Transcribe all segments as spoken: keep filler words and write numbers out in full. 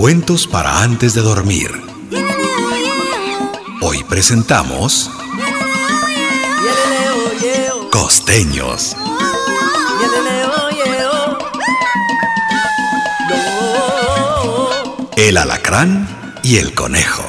Cuentos para antes de dormir. Hoy presentamos Costeños. El alacrán y el conejo.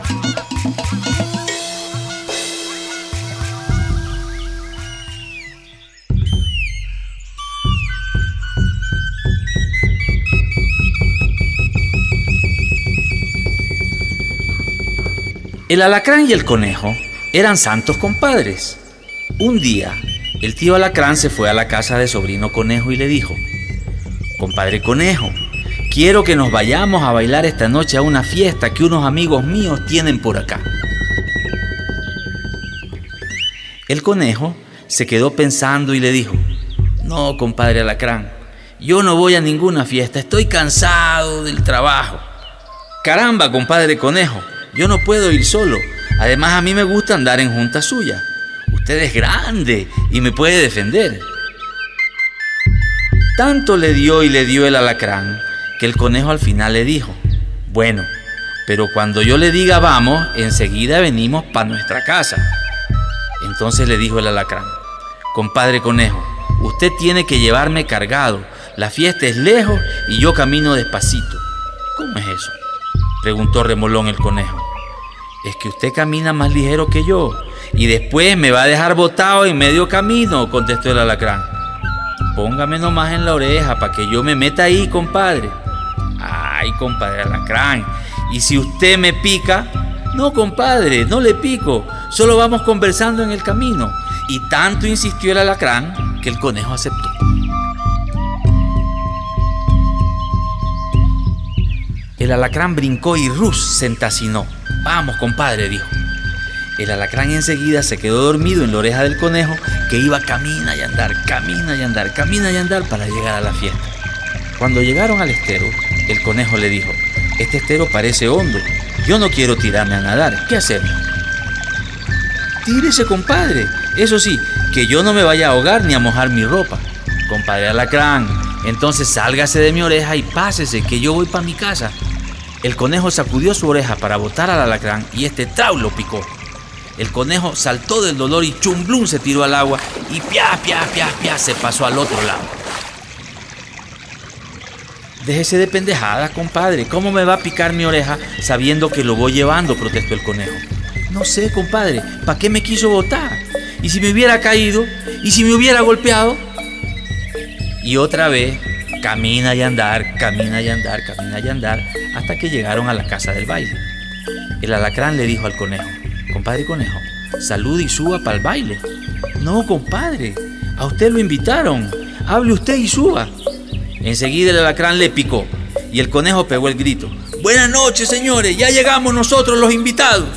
El alacrán y el conejo eran santos compadres. Un día, el tío alacrán se fue a la casa de sobrino conejo y le dijo: «Compadre conejo, quiero que nos vayamos a bailar esta noche a una fiesta que unos amigos míos tienen por acá». El conejo se quedó pensando y le dijo: «No, compadre alacrán, yo no voy a ninguna fiesta, estoy cansado del trabajo». «Caramba, compadre conejo, yo no puedo ir solo. Además, a mí me gusta andar en junta suya. Usted es grande y me puede defender». Tanto le dio y le dio el alacrán que el conejo al final le dijo: «Bueno, pero cuando yo le diga vamos, enseguida venimos para nuestra casa». Entonces le dijo el alacrán: «Compadre conejo, usted tiene que llevarme cargado. La fiesta es lejos y yo camino despacito». «¿Cómo es eso?», preguntó remolón el conejo. «Es que usted camina más ligero que yo y después me va a dejar botado en medio camino», contestó el alacrán. «Póngame nomás en la oreja para que yo me meta ahí, compadre». «Ay, compadre alacrán, ¿y si usted me pica?» «No, compadre, no le pico, solo vamos conversando en el camino». Y tanto insistió el alacrán que el conejo aceptó. El alacrán brincó y rus se entacinó. «Vamos, compadre», dijo. El alacrán enseguida se quedó dormido en la oreja del conejo, que iba camina y andar, camina y andar, camina y andar para llegar a la fiesta. Cuando llegaron al estero, el conejo le dijo: «Este estero parece hondo, yo no quiero tirarme a nadar, ¿qué hacemos?» «Tírese, compadre, eso sí, que yo no me vaya a ahogar ni a mojar mi ropa». «Compadre alacrán, entonces sálgase de mi oreja y pásese, que yo voy para mi casa». El conejo sacudió su oreja para botar al alacrán y este trau lo picó. El conejo saltó del dolor y chumblum se tiró al agua y pia, pia, pia, pia se pasó al otro lado. «Déjese de pendejadas, compadre, ¿cómo me va a picar mi oreja sabiendo que lo voy llevando?», protestó el conejo. «No sé, compadre, ¿para qué me quiso botar? ¿Y si me hubiera caído? ¿Y si me hubiera golpeado?». Y otra vez, camina y andar, camina y andar, camina y andar, hasta que llegaron a la casa del baile. El alacrán le dijo al conejo: «Compadre conejo, salude y suba para el baile». «No, compadre, a usted lo invitaron, hable usted y suba». Enseguida el alacrán le picó y el conejo pegó el grito: «Buenas noches, señores, ya llegamos nosotros los invitados».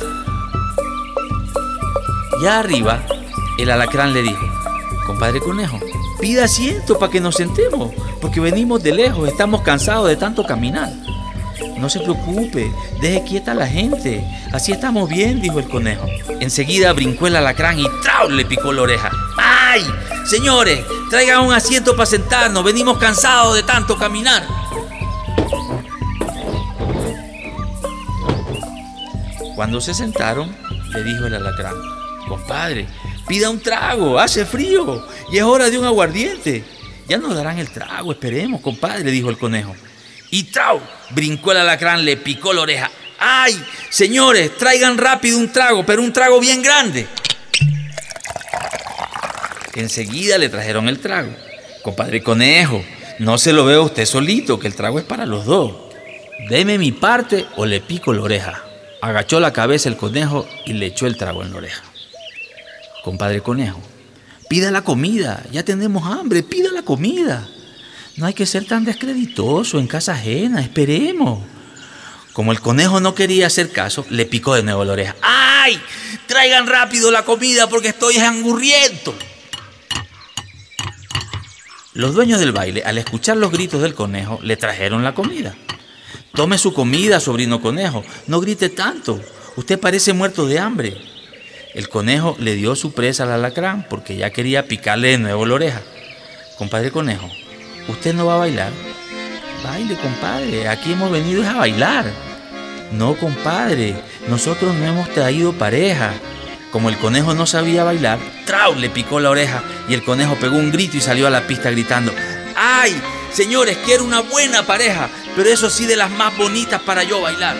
Ya arriba, el alacrán le dijo: «Compadre conejo, pida asiento para que nos sentemos, porque venimos de lejos, estamos cansados de tanto caminar». «No se preocupe, deje quieta a la gente, así estamos bien», dijo el conejo. Enseguida brincó el alacrán y ¡trau!, le picó la oreja. «¡Ay! Señores, traigan un asiento para sentarnos, venimos cansados de tanto caminar». Cuando se sentaron, le dijo el alacrán: «Compadre, pida un trago, hace frío y es hora de un aguardiente». «Ya nos darán el trago, esperemos, compadre», dijo el conejo. Y ¡trau!, brincó el alacrán, le picó la oreja. «¡Ay! Señores, traigan rápido un trago, pero un trago bien grande». Enseguida le trajeron el trago. «Compadre conejo, no se lo veo a usted solito, que el trago es para los dos. Deme mi parte o le pico la oreja». Agachó la cabeza el conejo y le echó el trago en la oreja. «Compadre conejo, pida la comida, ya tenemos hambre, pida la comida. No hay que ser tan descreditoso en casa ajena, esperemos». Como el conejo no quería hacer caso, le picó de nuevo la oreja. «¡Ay! Traigan rápido la comida porque estoy angurriento». Los dueños del baile, al escuchar los gritos del conejo, le trajeron la comida. «Tome su comida, sobrino conejo, no grite tanto, usted parece muerto de hambre». El conejo le dio su presa al alacrán porque ya quería picarle de nuevo la oreja. «Compadre conejo, ¿usted no va a bailar?». Baile, compadre, aquí hemos venido a bailar. No, compadre, nosotros no hemos traído pareja. Como el conejo no sabía bailar, ¡trau!, le picó la oreja y el conejo pegó un grito y salió a la pista gritando: ¡ay, señores, quiero una buena pareja, pero eso sí de las más bonitas para yo bailar!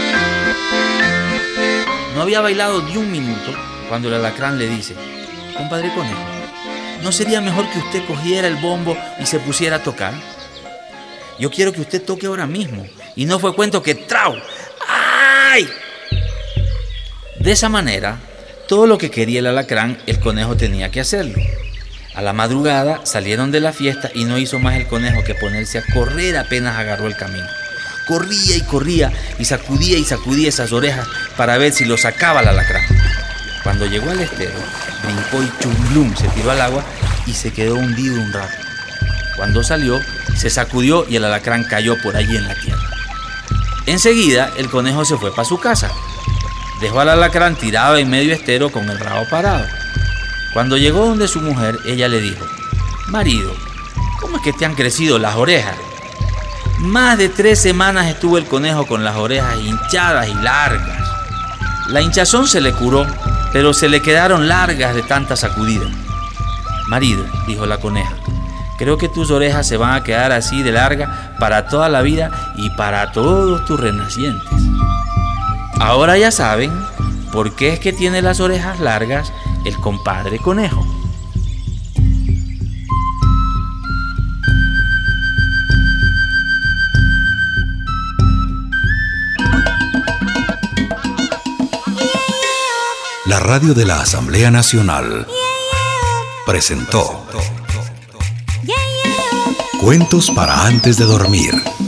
No había bailado ni un minuto cuando el alacrán le dice: compadre conejo, ¿no sería mejor que usted cogiera el bombo y se pusiera a tocar? Yo quiero que usted toque ahora mismo. Y no fue cuento que ¡trau! ¡Ay! De esa manera, todo lo que quería el alacrán, el conejo tenía que hacerlo. A la madrugada salieron de la fiesta y no hizo más el conejo que ponerse a correr apenas agarró el camino. Corría y corría y sacudía y sacudía esas orejas para ver si lo sacaba el alacrán. Cuando llegó al estero, brincó y chumblum se tiró al agua y se quedó hundido un rato. Cuando salió, se sacudió y el alacrán cayó por allí en la tierra. Enseguida, el conejo se fue para su casa. Dejó al alacrán tirado en medio estero con el rabo parado. Cuando llegó donde su mujer, ella le dijo: marido, ¿cómo es que te han crecido las orejas? Más de tres semanas estuvo el conejo con las orejas hinchadas y largas. La hinchazón se le curó, pero se le quedaron largas de tanta sacudida. Marido, dijo la coneja, creo que tus orejas se van a quedar así de largas para toda la vida y para todos tus renacientes. Ahora ya saben por qué es que tiene las orejas largas el compadre conejo. La radio de la Asamblea Nacional presentó Cuentos para antes de dormir.